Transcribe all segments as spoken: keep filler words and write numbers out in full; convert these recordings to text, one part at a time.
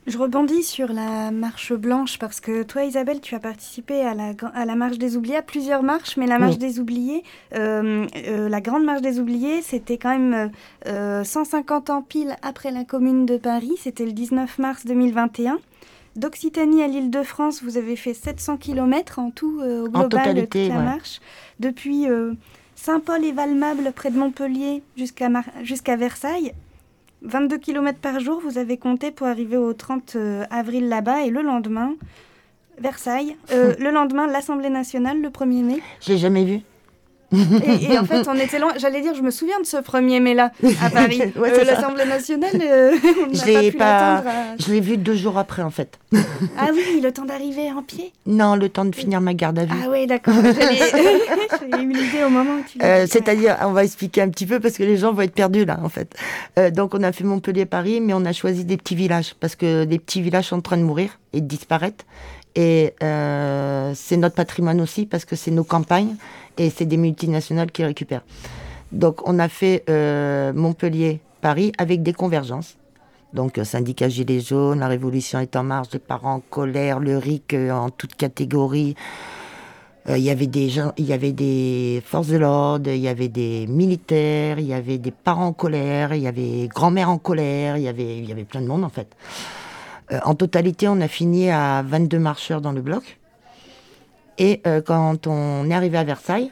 Je rebondis sur la marche blanche parce que toi, Isabelle, tu as participé à la, à la marche des oubliés, à plusieurs marches, mais la marche Oui. des oubliés, euh, euh, la grande marche des oubliés, c'était quand même euh, cent cinquante ans pile après la Commune de Paris, c'était le dix-neuf mars deux mille vingt et un. D'Occitanie à l'Île-de-France, vous avez fait sept cents kilomètres en tout, euh, au En global, euh, toute totalité, la ouais. marche. Depuis euh, Saint-Paul et Valmable, près de Montpellier, jusqu'à Mar- jusqu'à Versailles. vingt-deux kilomètres par jour, vous avez compté pour arriver au trente avril là-bas. Et le lendemain, Versailles. Euh, le lendemain, l'Assemblée nationale, le premier mai. Je l'ai jamais vu. Et, et en fait, on était loin. J'allais dire, je me souviens de ce premier mai-là, à Paris. Ouais, Euh, c'est ça. L'Assemblée nationale, euh, on Je n'a pas l'ai pu pas. l'attendre à... Je l'ai vu deux jours après, en fait. Ah oui, le temps d'arriver en pied. Non, le temps de finir ma garde à vue. Ah oui, d'accord. J'avais eu l'idée au moment où tu l'as Euh, dit. Ouais. c'est-à-dire, on va expliquer un petit peu parce que les gens vont être perdus là, en fait. Euh, donc, on a fait Montpellier-Paris, mais on a choisi des petits villages parce que des petits villages sont en train de mourir et de disparaître. Et euh, c'est notre patrimoine aussi parce que c'est nos campagnes et c'est des multinationales qui récupèrent. Donc, on a fait euh, Montpellier-Paris avec des convergences. Donc, euh, syndicat Gilets jaunes, la Révolution est en marche, les parents en colère, le R I C euh, en toute catégorie. Euh, Il y avait des gens, il y avait des forces de l'ordre, il y avait des militaires, il y avait des parents en colère, il y avait grand-mère en colère, il y avait, il y avait plein de monde en fait. Euh, en totalité, on a fini à vingt-deux marcheurs dans le bloc. Et euh, quand on est arrivé à Versailles,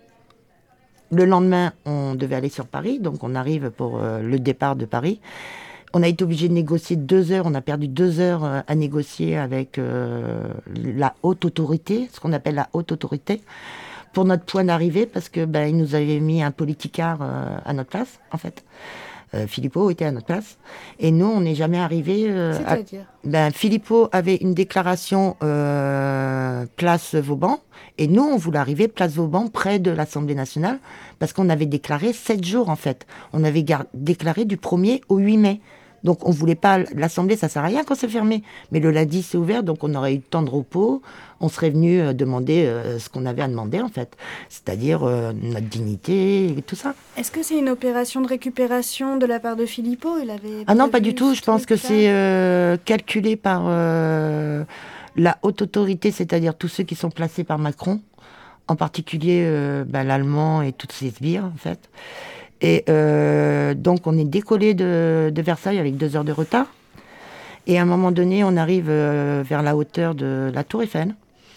le lendemain, on devait aller sur Paris, donc on arrive pour euh, le départ de Paris. On a été obligé de négocier deux heures, on a perdu deux heures euh, à négocier avec euh, la haute autorité, ce qu'on appelle la haute autorité, pour notre point d'arrivée, parce que ben, il nous avait mis un politicard euh, à notre place, en fait. Euh, Philippot était à notre place. Et nous, on n'est jamais arrivé. Euh, à... C'est-à-dire Ben, Philippot avait une déclaration euh, place Vauban. Et nous, on voulait arriver place Vauban, près de l'Assemblée nationale, parce qu'on avait déclaré sept jours, en fait. On avait gar- déclaré du premier au huit mai. Donc, on voulait pas. L'Assemblée, ça sert à rien quand c'est fermé. Mais le lundi, c'est ouvert, donc on aurait eu le temps de repos. On serait venu euh, demander euh, ce qu'on avait à demander, en fait. C'est-à-dire euh, notre dignité et tout ça. Est-ce que c'est une opération de récupération de la part de Philippot? Il avait Ah non, pas prévu du tout. ce Je pense que truc-là. c'est euh, calculé par euh, la haute autorité, c'est-à-dire tous ceux qui sont placés par Macron, en particulier euh, ben, l'allemand et toutes ses sbires, en fait. Et euh, donc, on est décollé de, de Versailles avec deux heures de retard. Et à un moment donné, on arrive euh, vers la hauteur de la Tour Eiffel.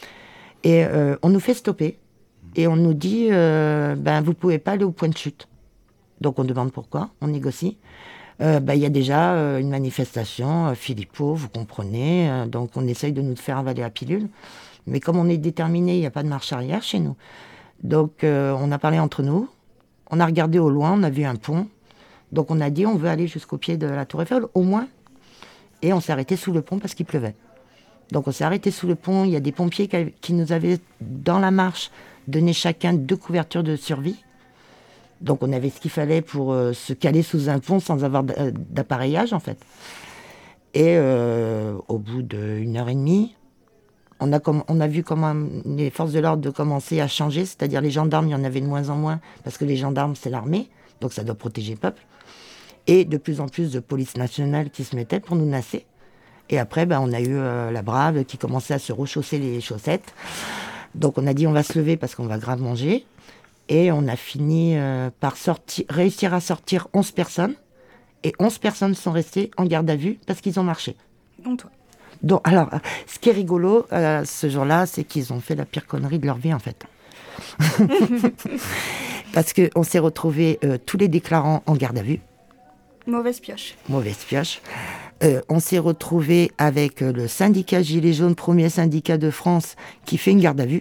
Et euh, on nous fait stopper. Et on nous dit, euh, ben, vous pouvez pas aller au point de chute. Donc, on demande pourquoi. On négocie. Euh, bah, y a déjà euh, une manifestation, euh, Philippot, vous comprenez, euh, donc on essaye de nous faire avaler la pilule. Mais comme on est déterminé, il n'y a pas de marche arrière chez nous. Donc euh, on a parlé entre nous, on a regardé au loin, on a vu un pont. Donc on a dit on veut aller jusqu'au pied de la Tour Eiffel, au moins. Et on s'est arrêté sous le pont parce qu'il pleuvait. Donc on s'est arrêté sous le pont, il y a des pompiers qui, qui nous avaient, dans la marche, donné chacun deux couvertures de survie. Donc on avait ce qu'il fallait pour euh, se caler sous un pont sans avoir d'appareillage en fait. Et euh, au bout d'une heure et demie, on a, com- on a vu comment les forces de l'ordre commençaient à changer, c'est-à-dire les gendarmes, il y en avait de moins en moins, parce que les gendarmes c'est l'armée, donc ça doit protéger le peuple. Et de plus en plus de police nationale qui se mettait pour nous nasser. Et après, ben, on a eu euh, la brave qui commençait à se rechausser les chaussettes. Donc on a dit on va se lever parce qu'on va grave manger. Et on a fini euh, par sortir, réussir à sortir onze personnes. Et onze personnes sont restées en garde à vue parce qu'ils ont marché. Dont toi. Donc, alors, ce qui est rigolo euh, ce jour-là, c'est qu'ils ont fait la pire connerie de leur vie, en fait. Parce qu'on s'est retrouvés euh, tous les déclarants en garde à vue. Mauvaise pioche. Mauvaise pioche. Euh, on s'est retrouvés avec euh, le syndicat Gilets jaunes, premier syndicat de France, qui fait une garde à vue.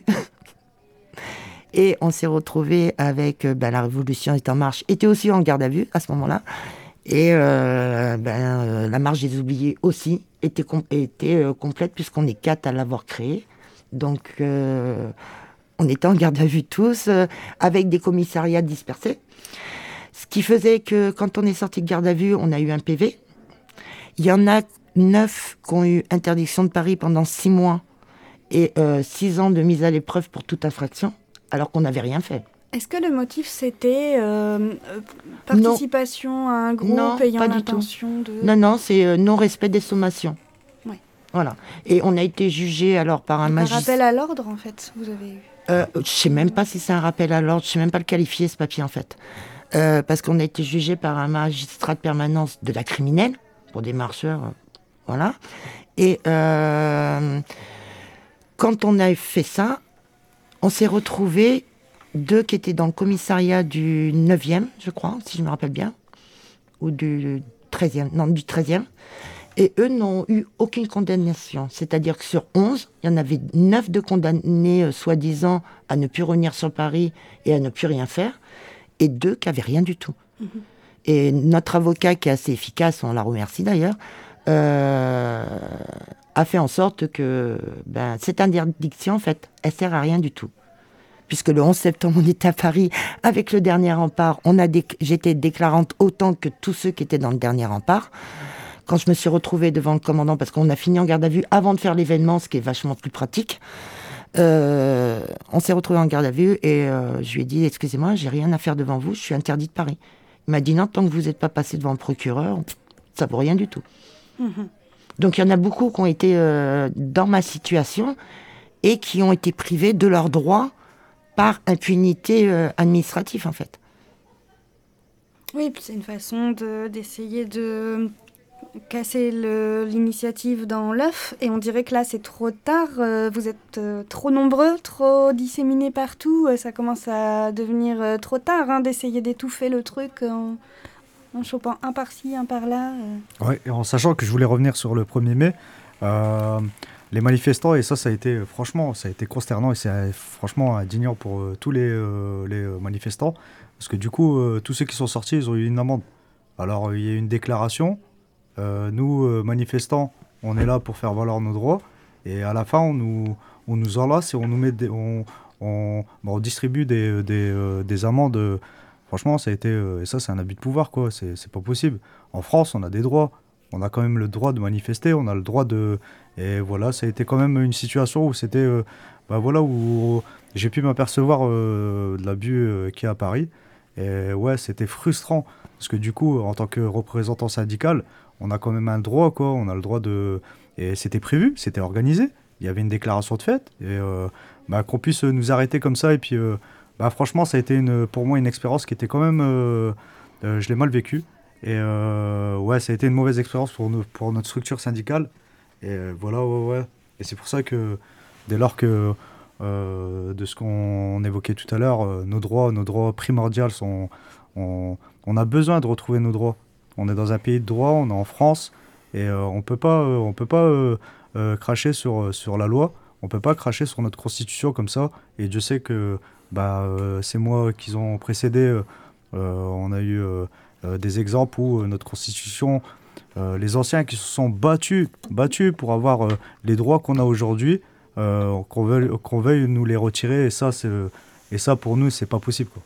Et on s'est retrouvés avec euh, ben, la Révolution est en marche, était aussi en garde à vue à ce moment-là. Et euh, ben, euh, la marche des oubliés aussi était, com- était euh, complète puisqu'on est quatre à l'avoir créée. Donc euh, on était en garde à vue tous, euh, avec des commissariats dispersés. Ce qui faisait que quand on est sorti de garde à vue, on a eu un P V. Il y en a neuf qui ont eu interdiction de Paris pendant six mois et euh, six ans de mise à l'épreuve pour toute infraction, alors qu'on n'avait rien fait. Est-ce que le motif c'était euh, euh, Non, participation à un groupe non, ayant pas du tout. l'intention de... Non, non, c'est euh, non-respect des sommations. Voilà. Et on a été jugé alors par un magistrat. Un rappel à l'ordre, en fait, vous avez eu. Euh, je sais même pas si c'est un rappel à l'ordre, je sais même pas le qualifier ce papier en fait. Euh, parce qu'on a été jugé par un magistrat de permanence de la criminelle, pour des marcheurs, euh, voilà. Et euh, quand on a fait ça, on s'est retrouvés, deux qui étaient dans le commissariat du neuvième, je crois, si je me rappelle bien, ou du treizième, non, du treizième. Et eux n'ont eu aucune condamnation. C'est-à-dire que sur onze, il y en avait neuf de condamnés, euh, soi-disant, à ne plus revenir sur Paris et à ne plus rien faire, et deux qui n'avaient rien du tout. Mmh. Et notre avocat, qui est assez efficace, on la remercie d'ailleurs, euh, a fait en sorte que ben, cette interdiction, en fait, elle ne sert à rien du tout. Puisque le onze septembre, on était à Paris avec le dernier rempart. On a dé- j'étais déclarante autant que tous ceux qui étaient dans le dernier rempart. Quand je me suis retrouvée devant le commandant, parce qu'on a fini en garde à vue avant de faire l'événement, ce qui est vachement plus pratique, euh, on s'est retrouvés en garde à vue et euh, je lui ai dit « Excusez-moi, j'ai rien à faire devant vous, je suis interdit de Paris. » Il m'a dit « Non, tant que vous n'êtes pas passé devant le procureur, ça vaut rien du tout. Mmh. » Donc il y en a beaucoup qui ont été euh, dans ma situation et qui ont été privés de leurs droits par impunité euh, administrative, en fait. Oui, puis c'est une façon de, d'essayer de casser le, l'initiative dans l'œuf, et on dirait que là c'est trop tard, euh, vous êtes euh, trop nombreux, trop disséminés partout, euh, ça commence à devenir euh, trop tard hein, d'essayer d'étouffer le truc en, en chopant un par-ci, un par-là. Euh. Ouais, et en sachant que je voulais revenir sur le premier mai, euh, les manifestants, et ça ça a été franchement, ça a été consternant et c'est franchement indignant pour euh, tous les, euh, les manifestants, parce que du coup euh, tous ceux qui sont sortis, ils ont eu une amende. Alors il y a eu une déclaration. Euh, nous, euh, manifestants, on est là pour faire valoir nos droits. Et à la fin, on nous, on nous enlace et on nous met des, on, on, bon, on distribue des, des, euh, des amendes. Euh, franchement, ça a été, euh, et ça, c'est un abus de pouvoir, quoi. C'est, c'est pas possible. En France, on a des droits. On a quand même le droit de manifester. On a le droit de. Et voilà, ça a été quand même une situation où c'était. Euh, bah voilà, où j'ai pu m'apercevoir euh, de l'abus euh, qu'il y a à Paris. Et ouais, c'était frustrant. Parce que du coup, en tant que représentant syndical, on a quand même un droit, quoi. On a le droit de... Et c'était prévu, c'était organisé. Il y avait une déclaration de fait. Et euh, bah, qu'on puisse nous arrêter comme ça. Et puis, euh, bah, franchement, ça a été une, pour moi une expérience qui était quand même... Euh, euh, je l'ai mal vécue. Et euh, ouais, ça a été une mauvaise expérience pour, nos, pour notre structure syndicale. Et euh, voilà, ouais, ouais. Et c'est pour ça que, dès lors que... Euh, de ce qu'on évoquait tout à l'heure, euh, nos droits, nos droits primordiaux sont... On, on a besoin de retrouver nos droits. On est dans un pays de droit, on est en France, et euh, on peut pas, euh, on peut pas euh, euh, cracher sur, sur la loi, on peut pas cracher sur notre constitution comme ça. Et Dieu sait que bah, euh, ces mois qui ont précédé, euh, on a eu euh, euh, des exemples où euh, notre constitution, euh, les anciens qui se sont battus, battus pour avoir euh, les droits qu'on a aujourd'hui, euh, qu'on veuille, qu'on veuille nous les retirer, et ça, c'est, et ça pour nous, c'est pas possible, quoi.